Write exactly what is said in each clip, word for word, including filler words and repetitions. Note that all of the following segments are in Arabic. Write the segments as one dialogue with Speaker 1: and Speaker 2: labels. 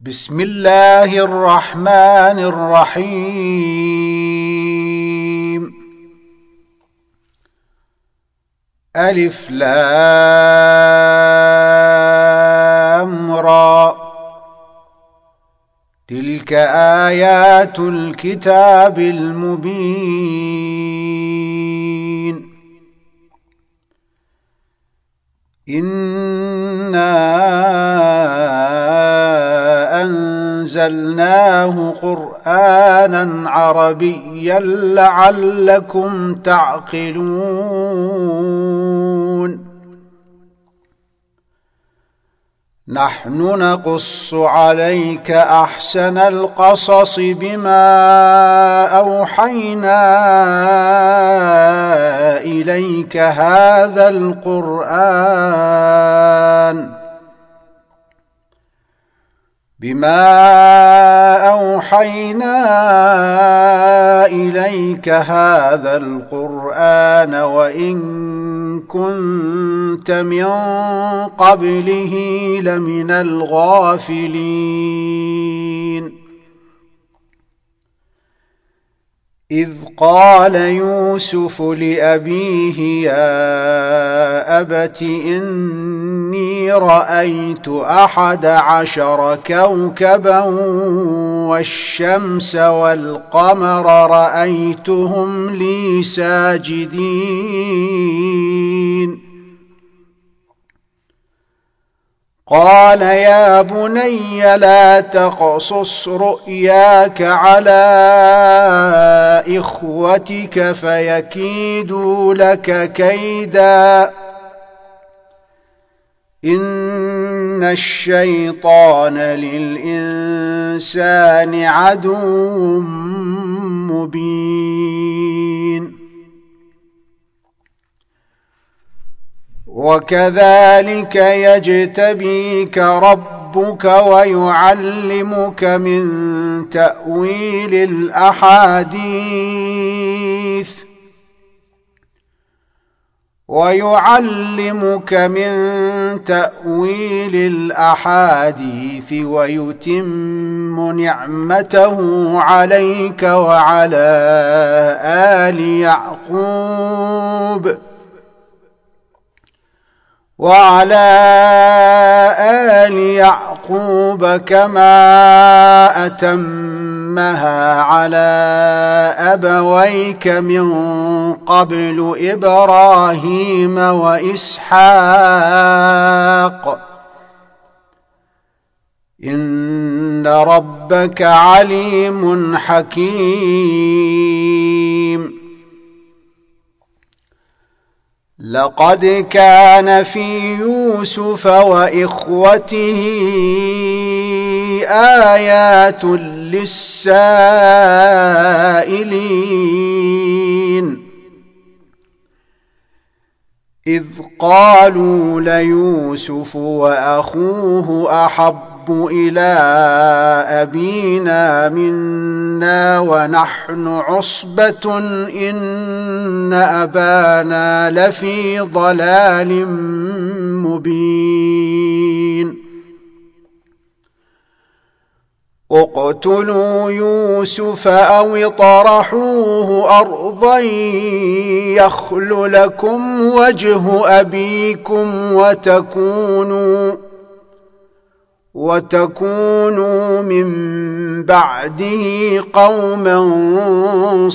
Speaker 1: بسم الله الرحمن الرحيم. ألف لام را، تلك آيات الكتاب المبين. إنا أنزلناه قرآنا عربيا لعلكم تعقلون. نحن نقص عليك أحسن القصص بما أوحينا إليك هذا القرآن بما أوحينا إليك هذا القرآن وإن كنت من قبله لمن الغافلين. إذ قال يوسف لأبيه يا أبت إني رأيت أحد عشر كوكبا والشمس والقمر رأيتهم لي ساجدين. قال يا بني لا تقصص رؤياك على إخوتك فيكيدوا لك كيدا إن الشيطان للإنسان عدو مبين. وكذلك يجتبيك ربك ويعلمك من تأويل الأحاديث ويعلمك من تأويل الأحاديث ويتم نعمته عليك وعلى آل يعقوب وعلى آل يعقوب كما أتمها على أبويك من قبل إبراهيم وإسحاق إن ربك عليم حكيم. لقد كان في يوسف وإخوته آيات للسائلين إذ قالوا ليوسف وأخوه أحب إلى أبينا منا ونحن عصبة إن أبانا لفي ضلال مبين. اقتلوا يوسف أو اطرحوه أرضا يخل لكم وجه أبيكم وتكونوا وتكونوا من بعده قوما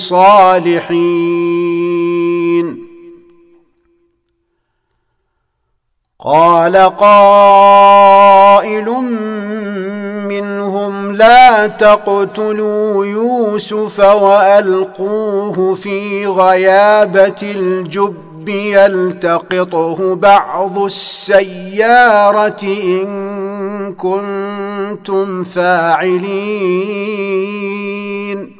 Speaker 1: صالحين. قال قائل منهم لا تقتلوا يوسف وألقوه في غيابة الجب يلتقطه بعض السيارة إن كنتم فاعلين.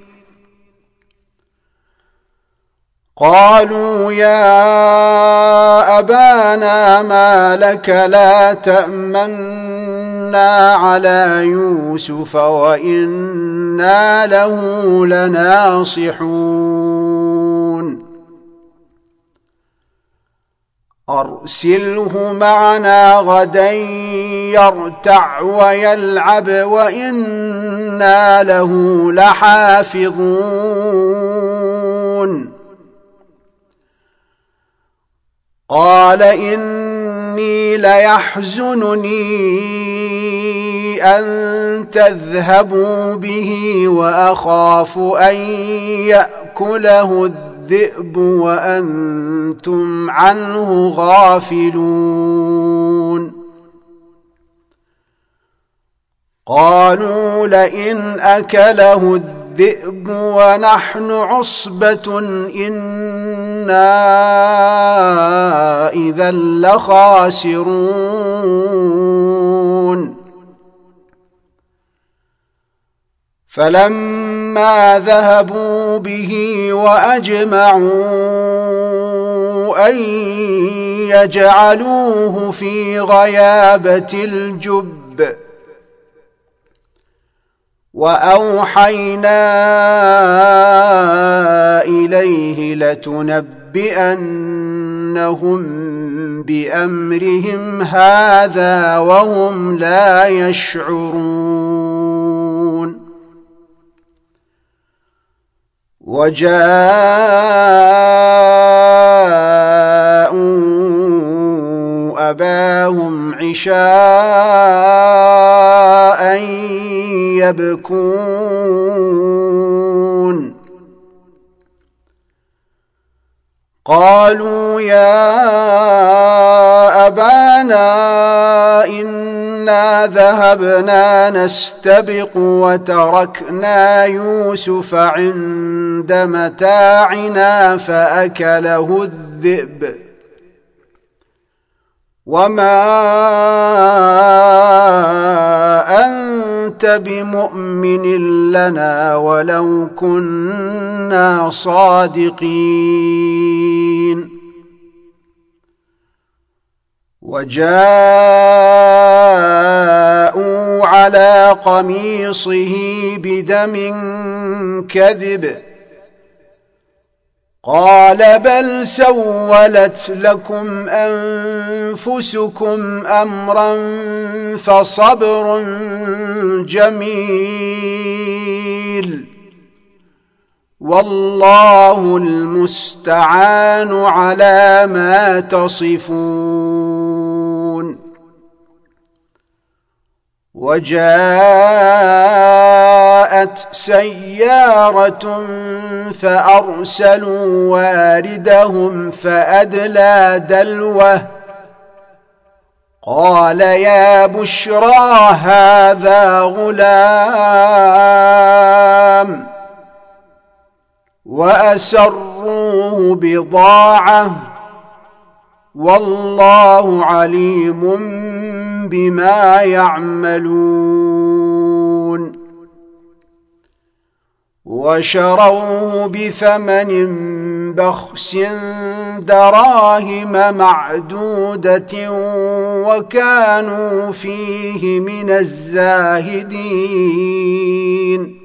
Speaker 1: قالوا يا أبانا ما لك لا تأمنا على يوسف وإنا له لناصحون. أرسله معنا غدا يرتع ويلعب وإنا له لحافظون قال إني ليحزنني أن تذهبوا به وأخاف أن يأكله الذئب وأنتم عنه غافلون قالوا لئن أكله الذئب ونحن عصبة إنا إذا لخاسرون فلما ذهبوا به وأجمعوا أن يجعلوه في غيابة الجب وأوحينا إليه لتنبئنهم بأمرهم هذا وهم لا يشعرون وجاءوا أباهم عشاء يبكون قالوا يا أبانا إنا ذهبنا نستبق وتركنا يوسف عند متاعنا فأكله الذئب وما أنت بمؤمن لنا ولو كنا صادقين وجاءوا على قميصه بدم كذب قال بل سولت لكم أنفسكم أمرا فصبر جميل والله المستعان على ما تصفون وجاءت سيارة فأرسلوا واردهم فأدلى دلوه قال يا بشرى هذا غلام وأسروه بضاعة والله عليم بما يعملون وشروه بثمن بخس دراهم معدودة وكانوا فيه من الزاهدين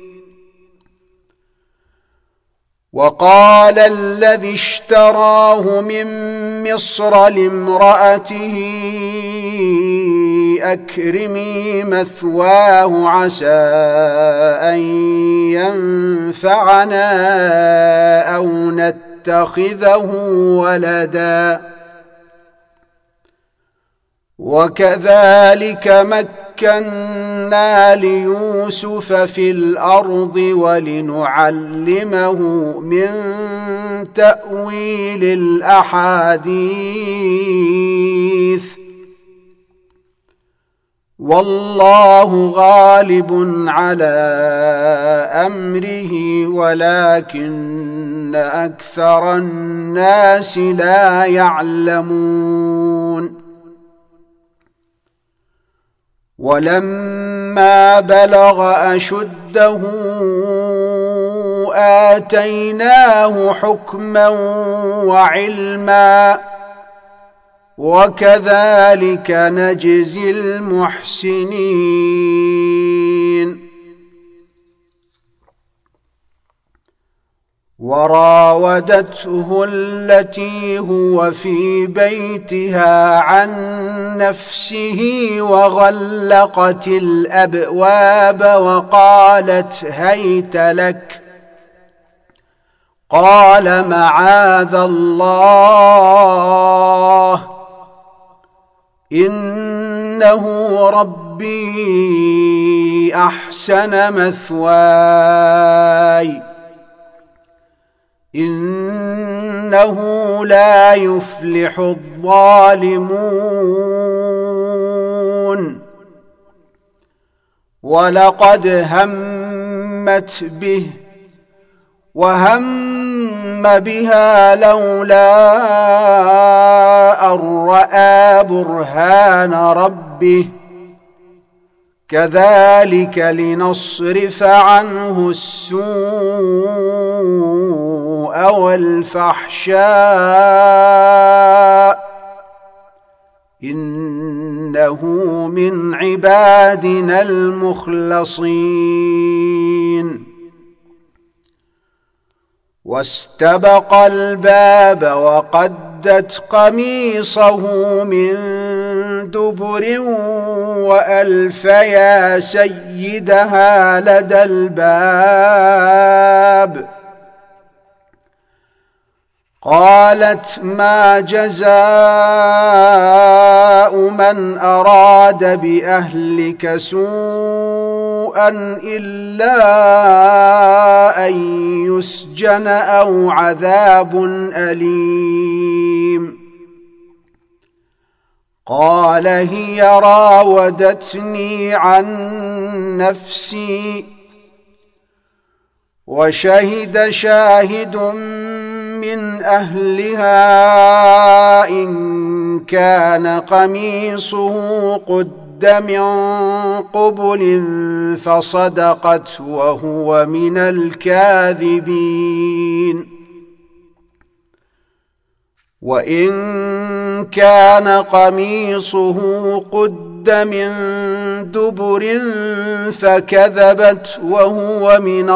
Speaker 1: وقال الذي اشتراه من مصر لامرأته أكرمي مثواه عسى أن ينفعنا أو نتخذه ولدا وكذلك مكنا ليوسف في الأرض ولنعلمه من تأويل الأحاديث والله غالب على أمره ولكن أكثر الناس لا يعلمون ولما بلغ أشده آتيناه حكما وعلما وكذلك نجزي المحسنين وراودته التي هو في بيتها عن نفسه وغلقت الأبواب وقالت هيت لك قال معاذ الله إنه ربي أحسن مثواي إنه لا يفلح الظالمون ولقد همت به وهم بها لولا أن رأى برهان ربه كذلك لنصرف عنه السوء والفحشاء إنه من عبادنا المخلصين واستبق الباب وقدت قميصه من دبر وألف يا سيدها لدى الباب قالت ما جزاء من أراد بأهلك سوءا إلا أن يسجن أو عذاب أليم قال هي راودتني عن نفسي وشهد شاهد من أهلها إن كان قميصه قد من قبل فصدقت وهو من الكاذبين وإن كان قميصه قد من دبر فكذبت وهو من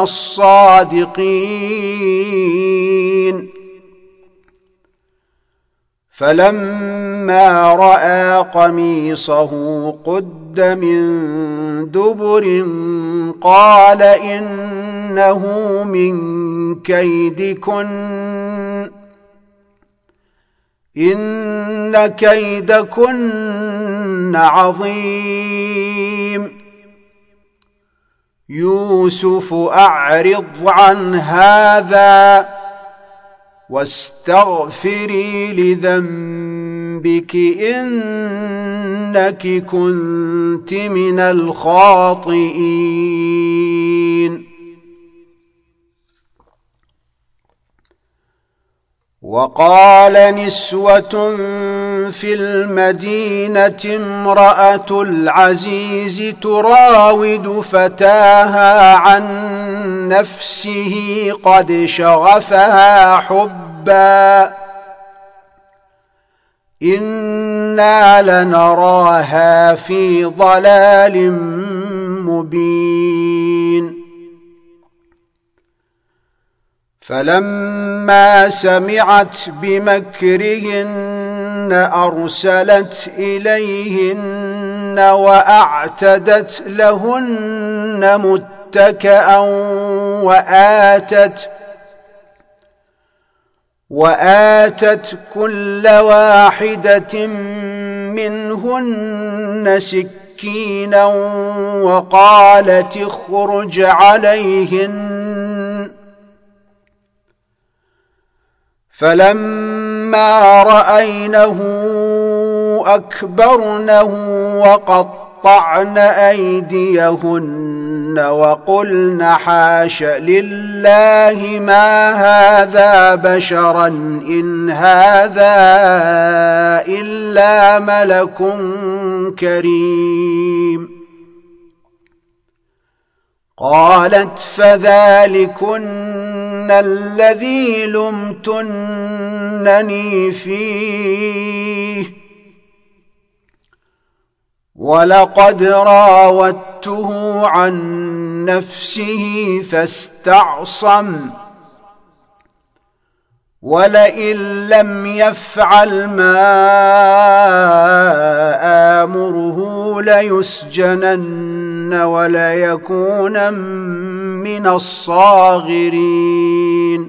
Speaker 1: الصادقين فلما رأى قميصه قد من دبر قال إنه من كيدكن إن كيدكن عظيم يوسف أعرض عن هذا واستغفري لذنبك إنك كنت من الخاطئين وقال نسوة في المدينة امرأة العزيز تراود فتاها عن نفسه قد شغفها حبا إنا لنراها في ضلال مبين فلما سمعت بمكرهن أرسلت إليهن وأعتدت لهن متكئا وآتت وآتت كل واحدة منهن سكينا وقالت اخرج عليهن فلما رأينه أكبرنه وقطعن أيديهن وقلن حاش لله ما هذا بشرا إن هذا إلا ملك كريم قالت فذلكن الذي لمتنني فيه ولقد راودته عن نفسه فاستعصم ولئن لم يفعل ما آمره ليسجنن وليكونن من الصاغرين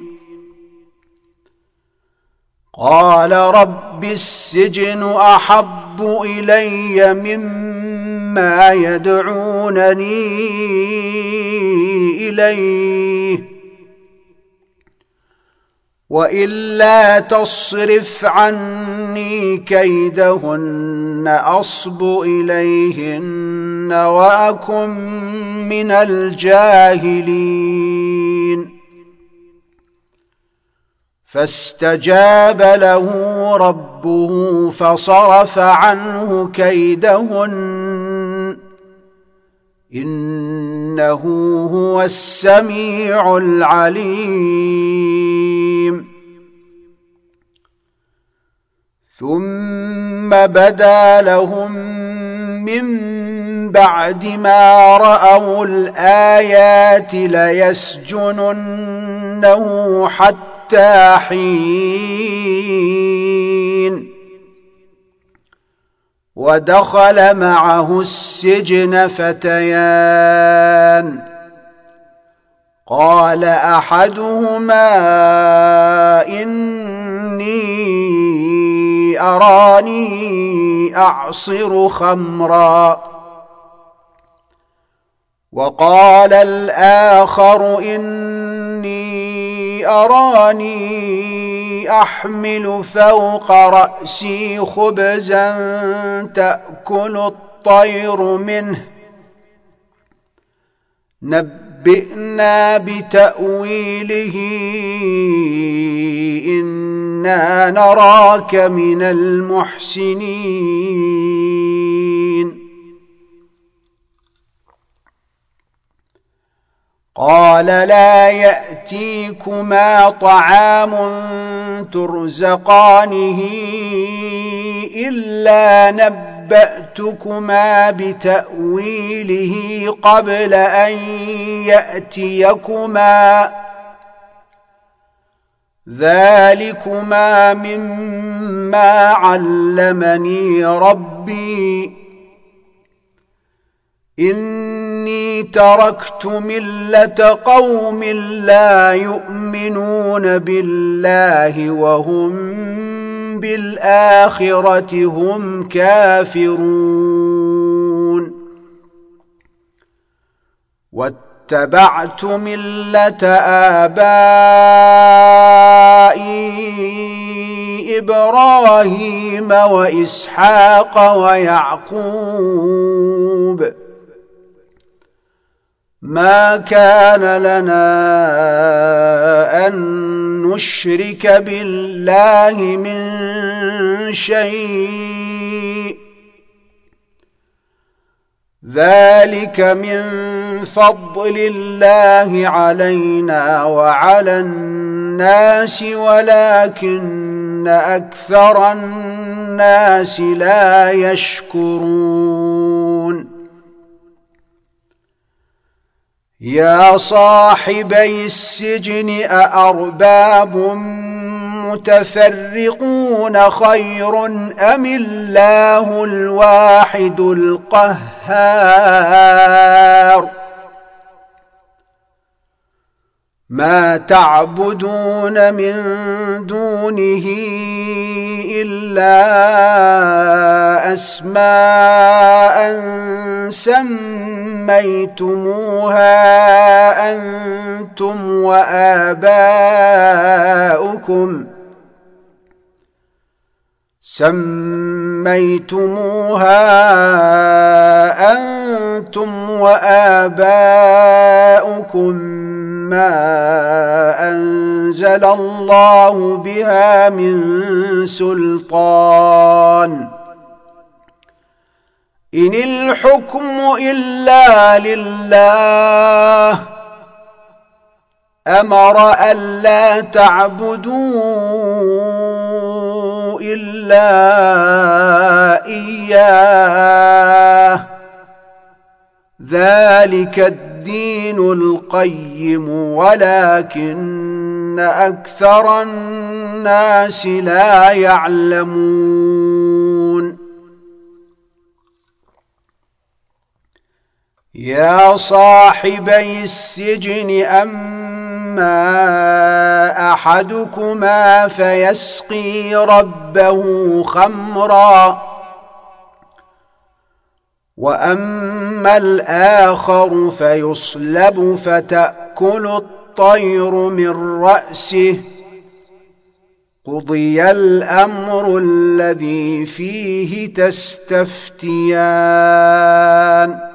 Speaker 1: قال رب السجن أحب إلي مما يدعونني إليه وإلا تصرف عني كيدهن أصب إليهن وأكن من الجاهلين فاستجاب له ربه فصرف عنه كيدهن إنه هو السميع العليم ثم بدا لهم من بعد ما رأوا الآيات ليسجننه حتى حين ودخل معه السجن فتيان قال أحدهما إني أراني أعصر خمرا وقال الآخر إني أراني أحمل فوق رأسي خبزا تأكل الطير منه نبئنا بتأويله إنا نراك من المحسنين قال لا يأتيكما طعام ترزقانه إلا نبأتكما بتأويله قبل أن يأتيكما ذلكما مما علمني ربي إني تركت ملة قوم لا يؤمنون بالله وهم بالآخرة هم كافرون واتبعت ملة آبائي إبراهيم وإسحاق ويعقوب ما كان لنا أن نشرك بالله من شيء ذلك من فضل الله علينا وعلى الناس ولكن أكثر الناس لا يشكرون يا صاحبي السجن أأرباب متفرقون خير أم الله الواحد القهار ما تعبدون من دونه إلا أسماء سميتموها أنتم وآباؤكم سميتموها أنتم وآباؤكم ما أنزل الله بها من سلطان إن الحكم إلا لله أمر ألا تعبدوا إلا إياه ذلك الدين القيم ولكن أكثر الناس الناس لا يعلمون يا صاحبي السجن أما أحدكما فيسقي ربه خمرا وأما الآخر فيصلب فتأكل الطير من رأسه قضي الأمر الذي فيه تستفتيان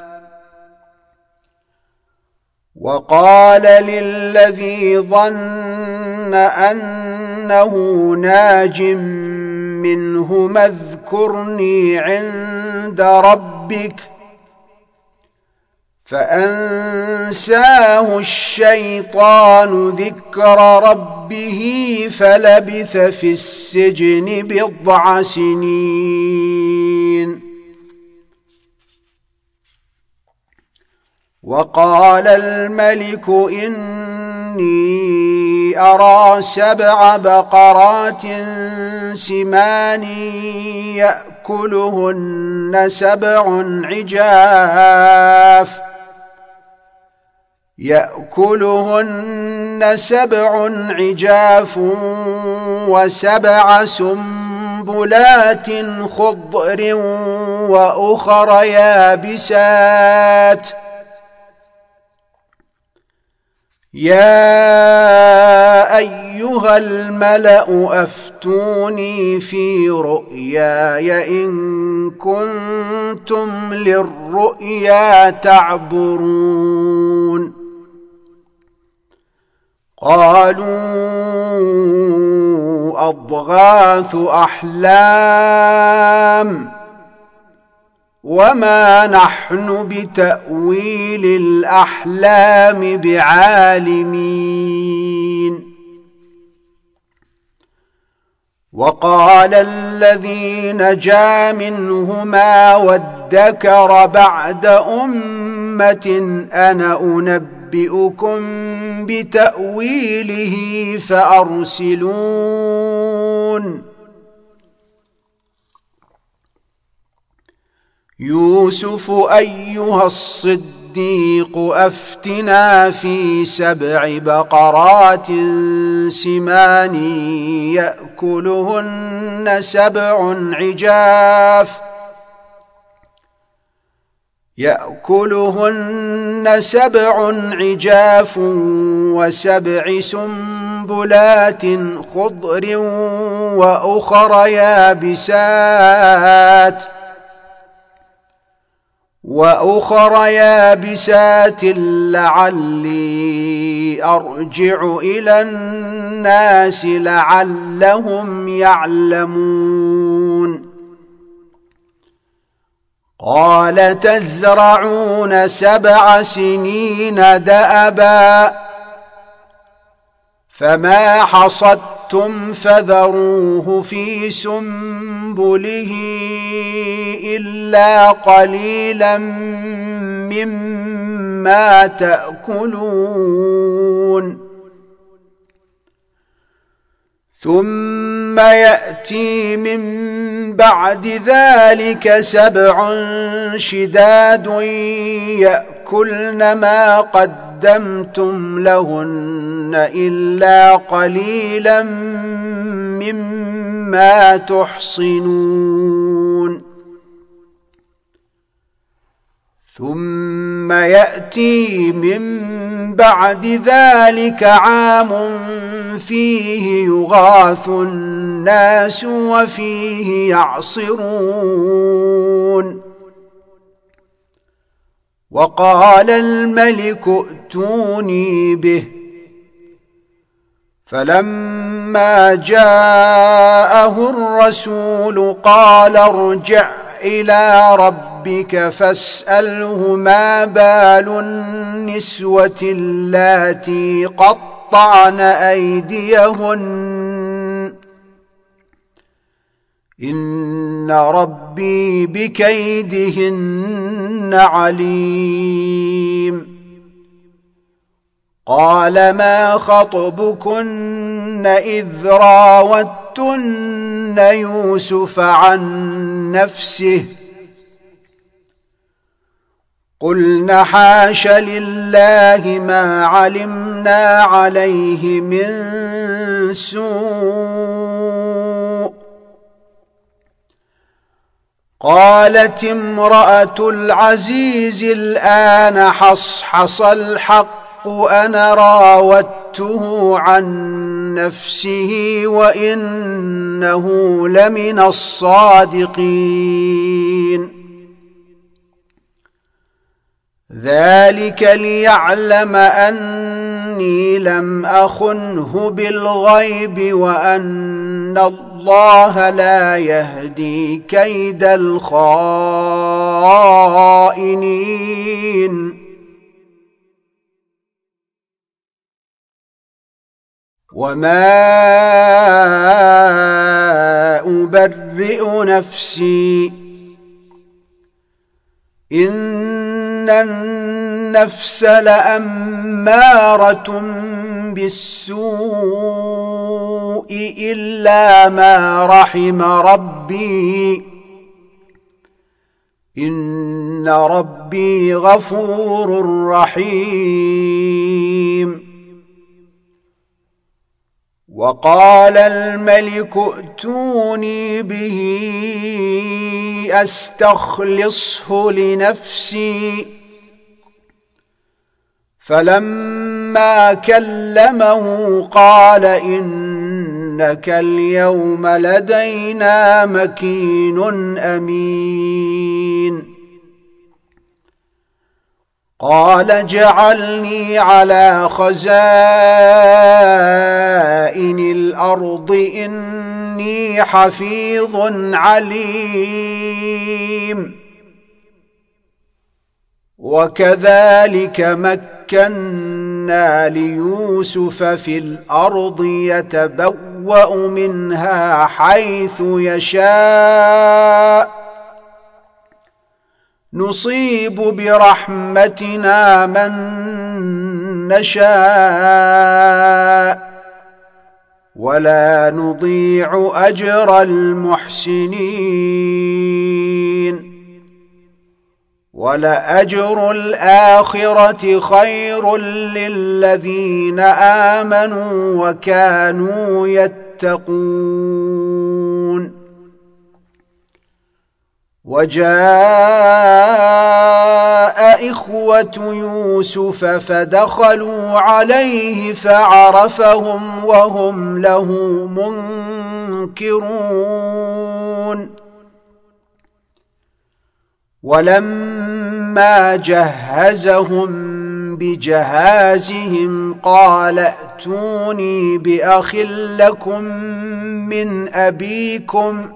Speaker 1: وقال للذي ظن أنه ناج منهما اذكرني عند ربك فأنساه الشيطان ذكر ربه فلبث في السجن بضع سنين وقال الملك إني أرى سبع بقرات سمان يأكلهن سبع عجاف يأكلهن سبع عجاف وسبع سنبلات خضر وأخر يابسات يا أيها الملأ أفتوني في رؤياي إن كنتم للرؤيا تعبرون قالوا أضغاث أحلام وما نحن بتأويل الأحلام بعالمين وقال الذي نجا منهما وادكر بعد أمة أنا أنبئكم بتأويله فأرسلون يوسف أيها الصديق أفتنا في سبع بقرات سمان يأكلهن سبع عجاف يأكلهن سبع عجاف وسبع سنبلات خضر وأخر يابسات وأخر يابسات لعلي أرجع إلى الناس لعلهم يعلمون قال تزرعون سبع سنين دأبا فما حصدتم فذروه في سنبله إلا قليلا مما تأكلون ثم يأتي من بعد ذلك سبع شداد يأكلن ما قدمتم لهن إلا قليلا مما تحصنون ثم يأتي من بعد ذلك عام فيه يغاث الناس وفيه يعصرون وقال الملك ائتوني به فلما جاءه الرسول قال ارجع إلى ربك فاسأله ما بال النسوة اللاتي قطعن أيديهن إن ربي بكيدهن عليم قال ما خطبكن إذ راوتن يوسف عن نفسه قلن حاش لله ما علمنا عليه من سوء قالت امرأة العزيز الآن حصحص الحق أنا راودته عن نفسه وإنه لمن الصادقين ذلك ليعلم أني لم أخنه بالغيب وأن الله لا يهدي كيد الخائنين وما أبرئ نفسي إن النفس لأمارة بالسوء إلا ما رحم ربي إن ربي غفور رحيم وقال الملك ائتوني به أستخلصه لنفسي فلما كلمه قال إنك اليوم لدينا مكين أمين قال اجعلني على خزائن الأرض إني حفيظ عليم وكذلك مكنا ليوسف في الأرض يتبوأ منها حيث يشاء نصيب برحمتنا من نشاء ولا نضيع أجر المحسنين ولأجر الآخرة خير للذين آمنوا وكانوا يتقون وجاء إخوة يوسف فدخلوا عليه فعرفهم وهم له منكرون ولما جهزهم بجهازهم قال ائتوني بأخ لكم من أبيكم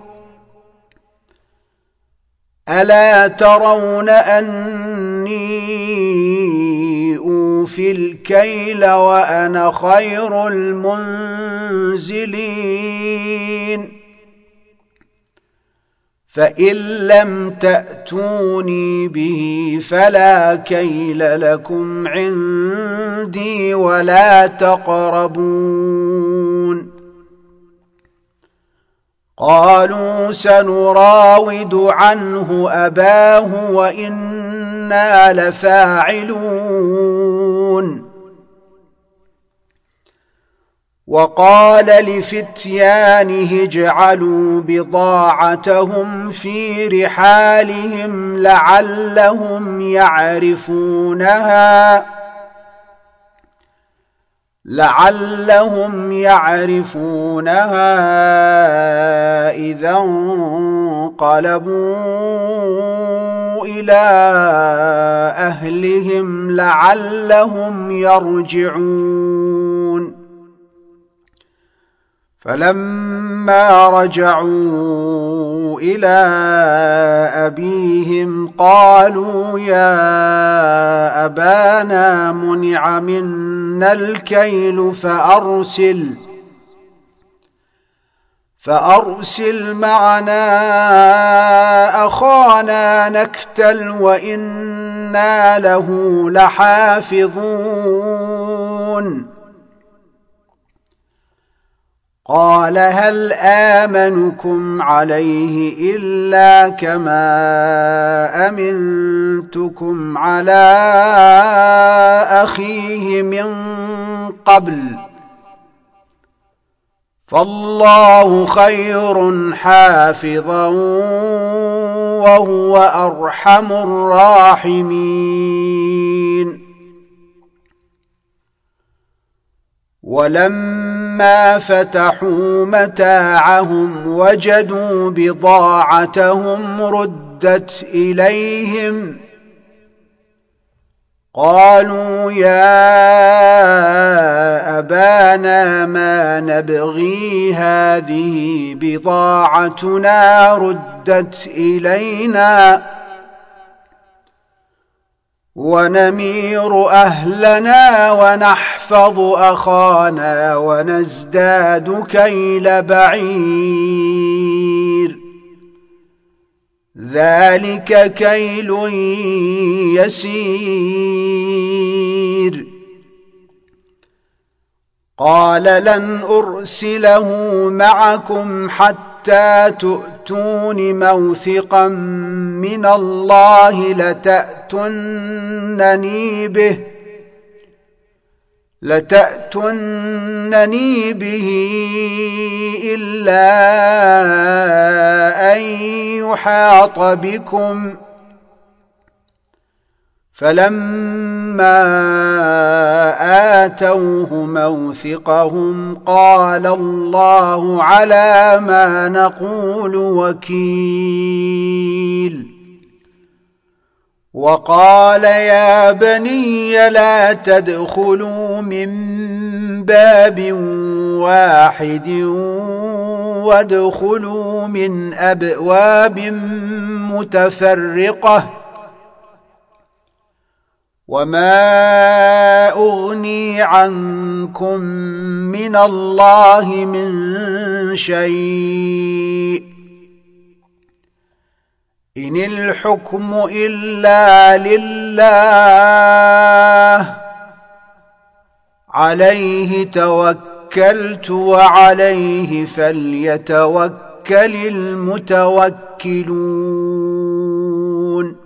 Speaker 1: ألا ترون أني أوفي الكيل وأنا خير المنزلين فإن لم تأتوني به فلا كيل لكم عندي ولا تقربون قالوا سنراود عنه أباه وإنا لفاعلون وقال لفتيانه اجعلوا بضاعتهم في رحالهم لعلهم يعرفونها لعلهم يعرفونها إذا انقلبوا إلى أهلهم لعلهم يرجعون فلما رجعوا إلى أبيهم قالوا يا أبانا منع منا الكيل فأرسل فأرسل معنا أخانا نكتل وإنا له لحافظون قال هل آمنكم عليه إلا كما أمنتكم على أخيه من قبل فالله خير حافظا وهو أرحم الراحمين. ولما فتحوا متاعهم وجدوا بضاعتهم ردت إليهم قالوا يا أبانا ما نبغي هذه بضاعتنا ردت إلينا ونمير أهلنا ونحفظ أخانا ونزداد كيل بعير ذلك كيل يسير. قال لن أرسله معكم حتى تؤتون موثقا من الله لتأتونني به لتأتونني به إلا أن يحاط بكم فلما آتوه موثقهم قال الله على ما نقول وكيل. وقال يا بني لا تدخلوا من باب واحد وادخلوا من أبواب متفرقة وما أغني عنكم من الله من شيء إن الحكم إلا لله عليه توكلت وعليه فليتوكل المتوكلون.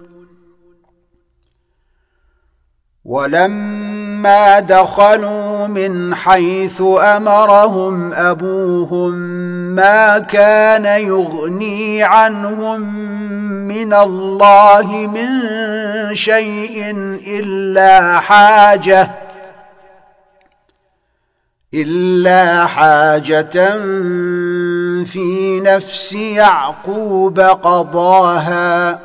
Speaker 1: ولما دخلوا من حيث أمرهم أبوهم ما كان يغني عنهم من الله من شيء إلا حاجة إلا حاجة في نفس يعقوب قضاها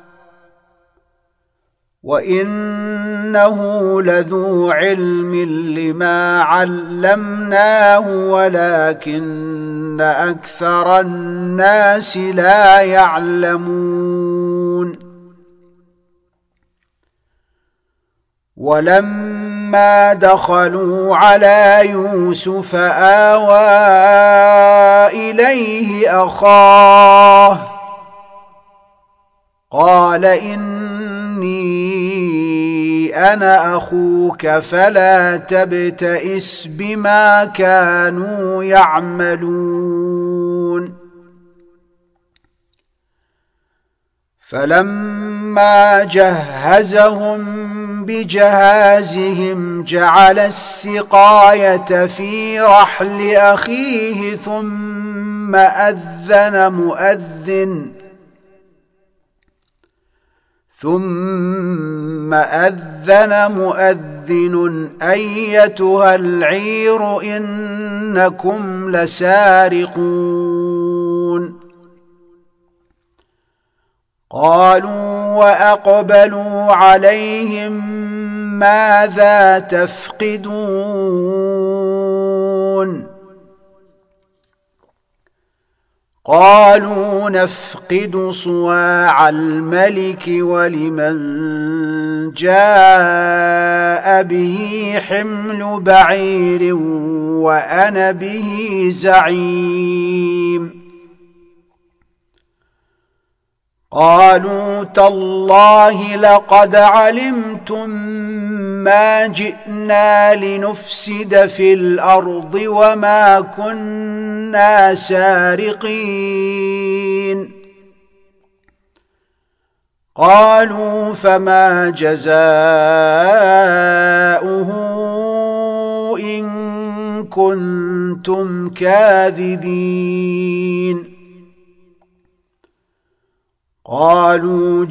Speaker 1: وإنه لذو علم لما علمناه ولكن أكثر الناس لا يعلمون. ولما دخلوا على يوسف آوى إليه أخاه قال إني أنا أخوك فلا تبتئس بما كانوا يعملون. فلما جهزهم بجهازهم جعل السقاية في رحل أخيه ثم أذن مؤذن ثم أذن مؤذن أيتها العير إنكم لسارقون. قالوا وأقبلوا عليهم ماذا تفقدون قالوا نفقد صواع الملك ولمن جاء به حمل بعير وأنا به زعيم. قالوا تالله لقد علمتم ما جئنا لنفسد في الأرض وما كنا سارقين قالوا فما جزاؤه إن كنتم كاذبين قالوا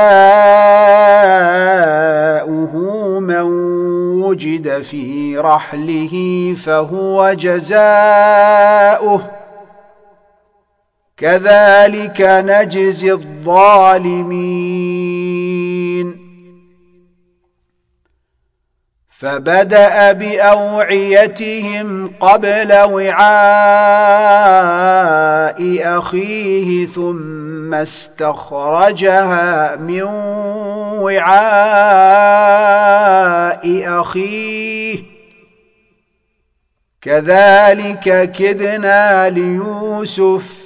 Speaker 1: جزاؤه من وجد في رحله فهو جزاؤه كذلك نجزي الظالمين فبدأ بأوعيتهم قبل وعاء أخيه ثم استخرجها من وعاء أخيه كذلك كدنا ليوسف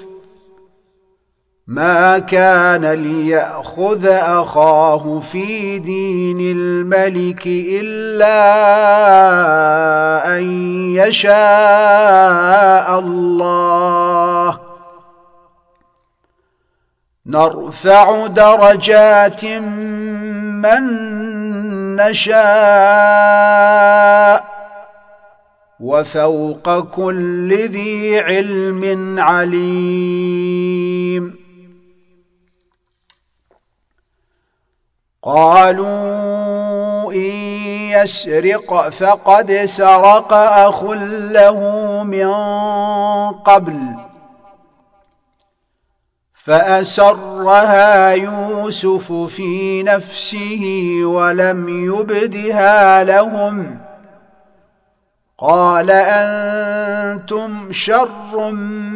Speaker 1: ما كان ليأخذ أخاه في دين الملك إلا أن يشاء الله نرفع درجات من نشاء وفوق كل ذي علم عليم قالوا إن يسرق فقد سرق أخ له من قبل فأسرها يوسف في نفسه ولم يبدها لهم قال أنتم شر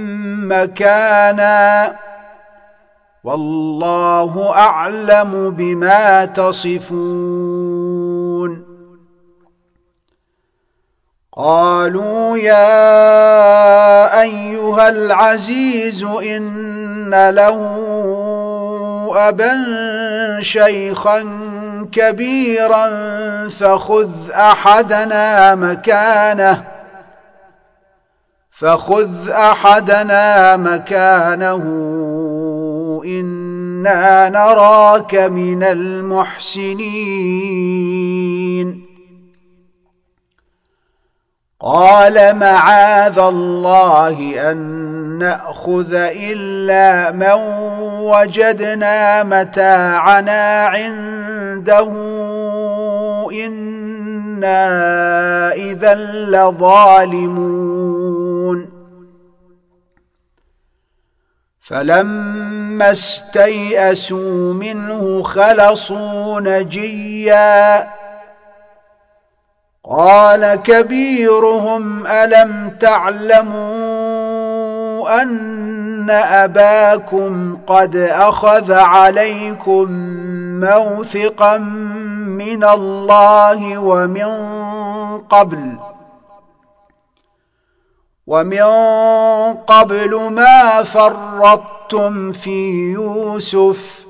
Speaker 1: مكانا والله أعلم بما تصفون قالوا يا أيها العزيز إن له أبا شيخا كبيرا فخذ أحدنا مكانه فخذ أحدنا مكانه إنا نراك من المحسنين قال معاذ الله أن نأخذ إلا من وجدنا متاعنا عنده إنا إذا لظالمون فلما استيئسوا منه خلصوا نجيا قال كبيرهم ألم تعلموا أن أباكم قد أخذ عليكم موثقا من الله ومن قبل ومن قبل ما فرطتم في يوسف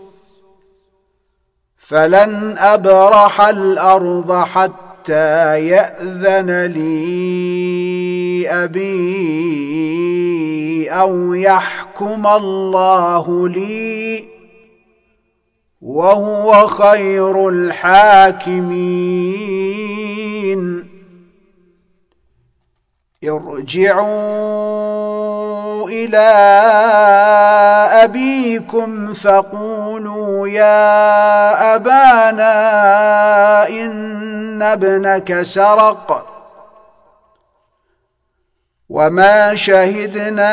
Speaker 1: فلن أبرح الأرض حتى حتى يأذن لي أبي أو يحكم الله لي وهو خير الحاكمين ارجعوا إلى أبيكم فقولوا يا أبانا إن ابنك سرق وما شهدنا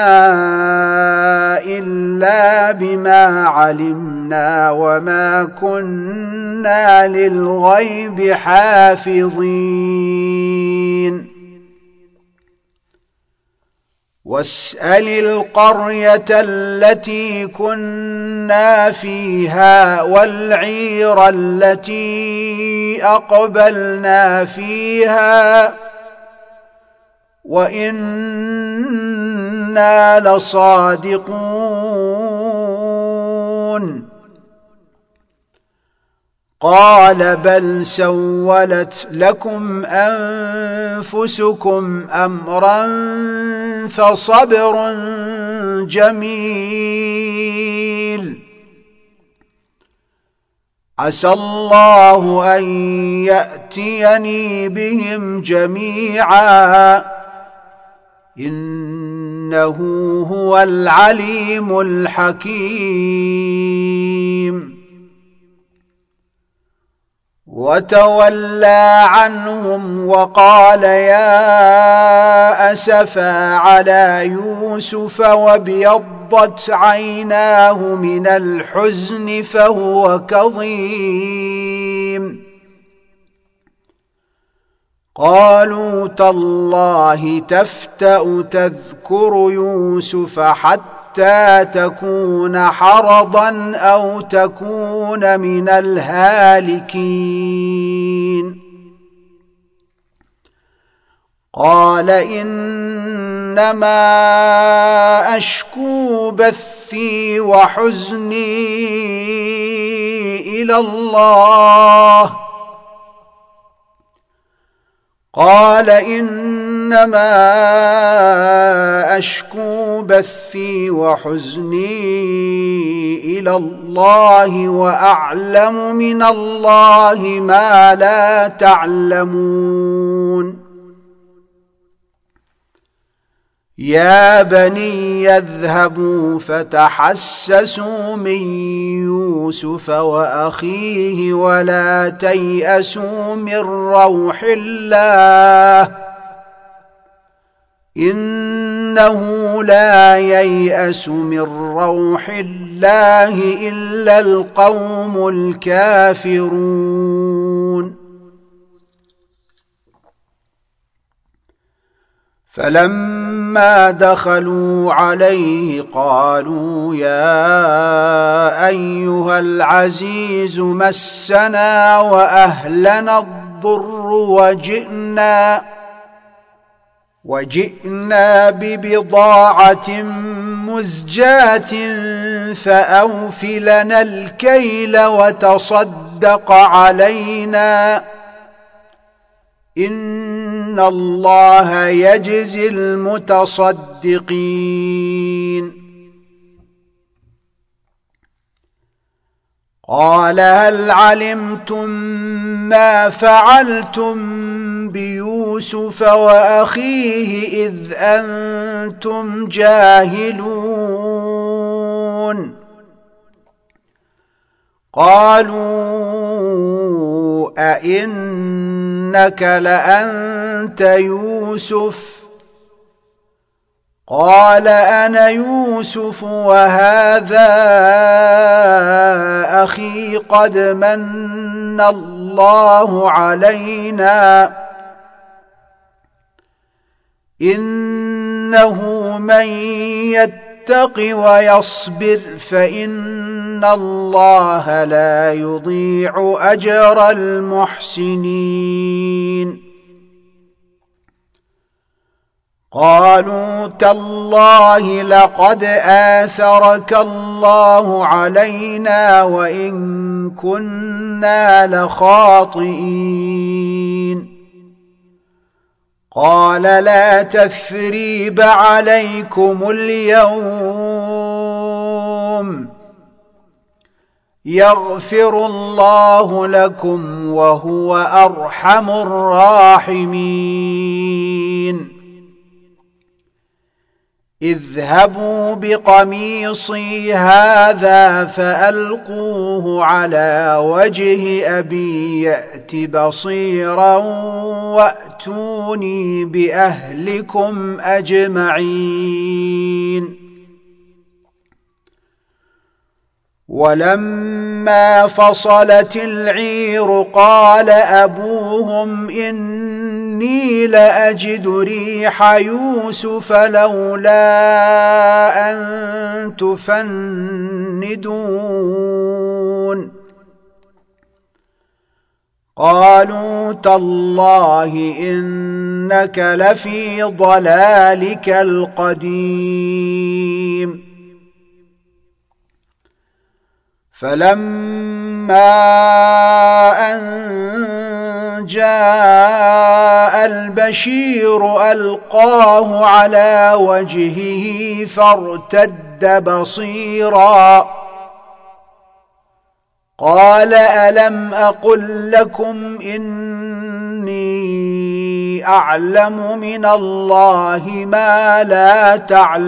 Speaker 1: إلا بما علمنا وما كنا للغيب حافظين واسأل القرية التي كنا فيها والعير التي أقبلنا فيها وإنا لصادقون قال بل سولت لكم أنفسكم أمرا فصبر جميل عسى الله أن يأتيني بهم جميعا إنه هو العليم الحكيم وتولى عنهم وقال يا أسفا على يوسف وابيضت عيناه من الحزن فهو كظيم قالوا تالله تفتأ تذكر يوسف حتى تكون حرضا أو تكون من الهالكين قال إنما أشكو بثي وحزني إلى الله قال إنما أشكو بثي وحزني إلى الله وأعلم من الله ما لا تعلمون يا بني يذهبوا فتحسسوا من يوسف وأخيه ولا تيأسوا من روح الله إنه لا ييأس من روح الله إلا القوم الكافرون فلما دخلوا عليه قالوا يا أيها العزيز مسنا وأهلنا الضر وجئنا وجئنا ببضاعة مزجاة فأوف لنا الكيل وتصدق علينا إن الله يجزي المتصدقين قال هل علمتم ما فعلتم بيوسف وأخيه إذ أنتم جاهلون قالوا أئنك لأنت يوسف قال أنا يوسف وهذا أخي قد من الله علينا إنه من يتق ويصبر فإن الله لا يضيع أجر المحسنين قالوا تالله لقد آثرك الله علينا وإن كنا لخاطئين قال لا تثريب عليكم اليوم يغفر الله لكم وهو أرحم الراحمين اذهبوا بقميصي هذا فألقوه على وجه أبي يأت بصيرا وأتوني بأهلكم أجمعين ولما فصلت العير قال أبوهم إني لأجد ريح يوسف لولا أن تفندون قالوا تالله إنك لفي ضلالك القديم فلما أن جاء البشير ألقاه على وجهه فارتد بصيرا قال ألم أقل لكم إني أعلم من الله ما لا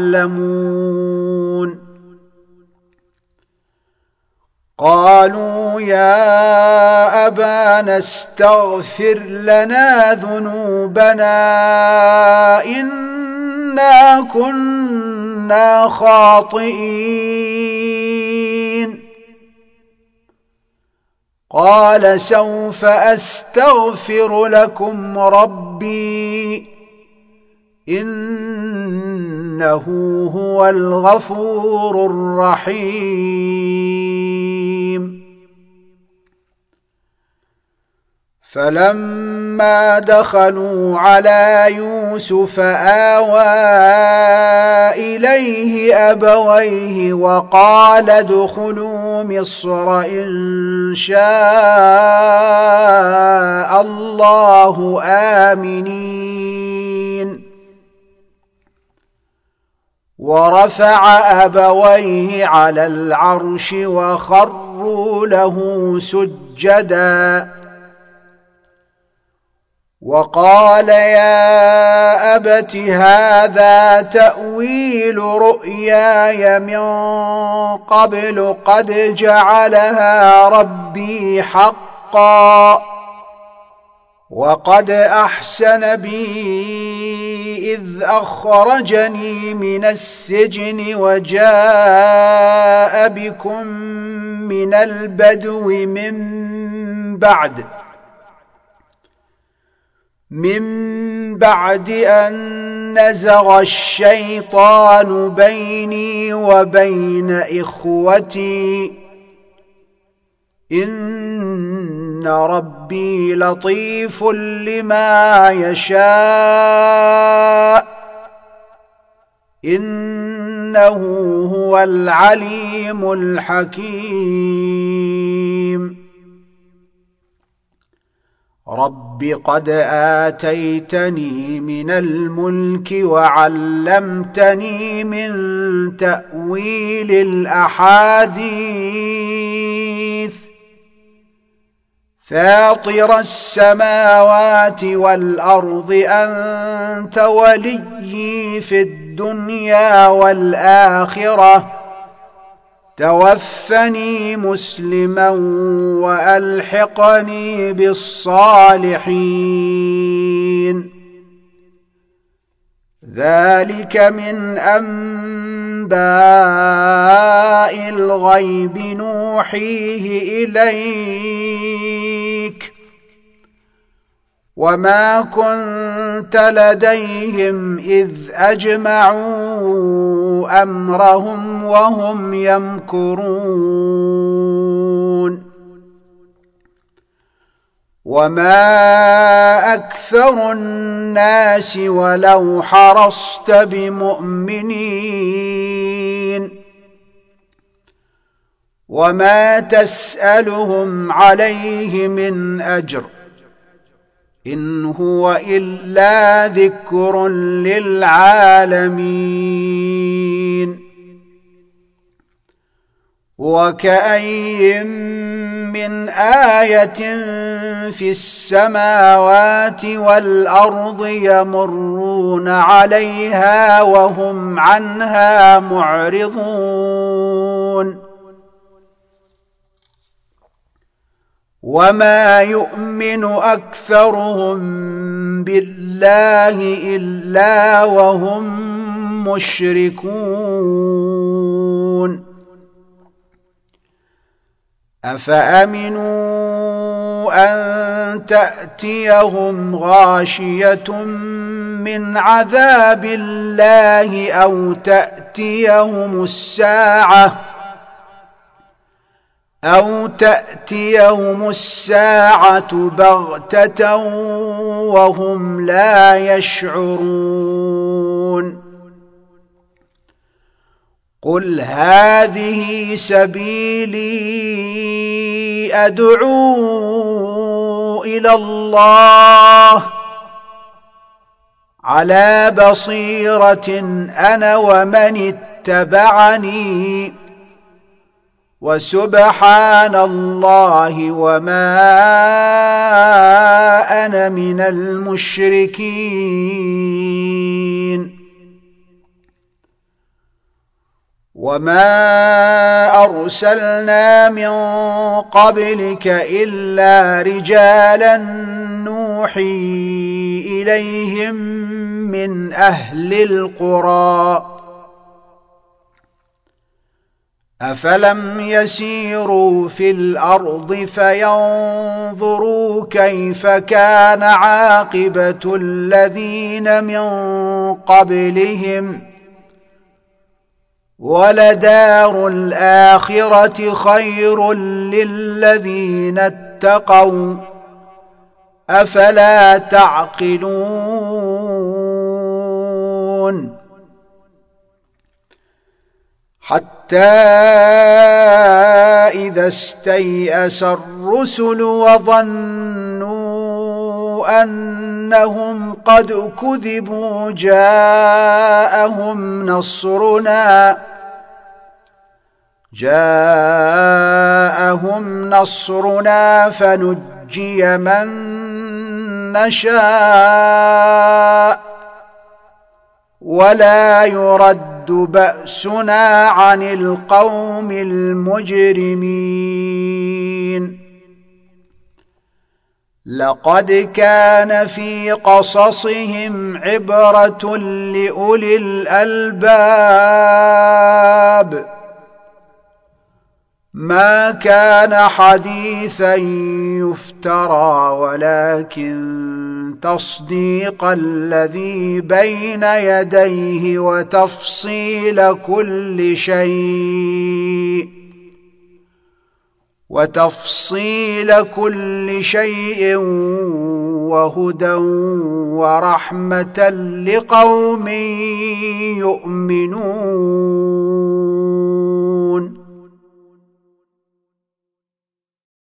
Speaker 1: تعلمون قالوا يا أبانا استغفر لنا ذنوبنا إنا كنا خاطئين قال سوف أستغفر لكم ربي إنه هو الغفور الرحيم فلما دخلوا على يوسف آوى إليه أبويه وقال ادخلوا مصر إن شاء الله آمنين ورفع أبويه على العرش وخروا له سجداً وقال يا أبت هذا تأويل رؤياي من قبل قد جعلها ربي حقا وقد أحسن بي إذ أخرجني من السجن وجاء بكم من البدو من بعد من بعد أن نزغ الشيطان بيني وبين إخوتي إن ربي لطيف لما يشاء إنه هو العليم الحكيم رب قد آتيتني من الملك وعلمتني من تأويل الأحاديث فاطر السماوات والأرض أنت وليي في الدنيا والآخرة توفني مسلما وألحقني بالصالحين ذلك من أنباء الغيب نوحيه إليك وما كنت لديهم إذ أجمعوا أمرهم وهم يمكرون وما أكثر الناس ولو حرصت بمؤمنين وما تسألهم عليه من أجر إن هو إلا ذكر للعالمين وكأين من آية في السماوات والأرض يمرون عليها وهم عنها معرضون وما يؤمن أكثرهم بالله إلا وهم مشركون أفأمنوا أن تأتيهم غاشية من عذاب الله أو تأتيهم الساعة أو تأتيهم الساعة بغتة وهم لا يشعرون قل هذه سبيلي أدعو إلى الله على بصيرة أنا ومن اتبعني وسبحان الله وما أنا من المشركين. وما أرسلنا من قبلك إلا رجالا نوحي إليهم من أهل القرى أفلم يسيروا في الأرض فينظروا كيف كان عاقبة الذين من قبلهم ولدار الآخرة خير للذين اتقوا أفلا تعقلون. حتى إذا استيأس الرسل وظنوا أنهم قد كذبوا جاءهم نصرنا جاءهم نصرنا فنجي من نشاء ولا يرد بأسنا عن القوم المجرمين. لقد كان في قصصهم عبرة لأولي الألباب ما كان حديثا يفترى ولكن تصديق الذي بين يديه وتفصيل كل شيء وتفصيل كل شيء وهدى ورحمة لقوم يؤمنون.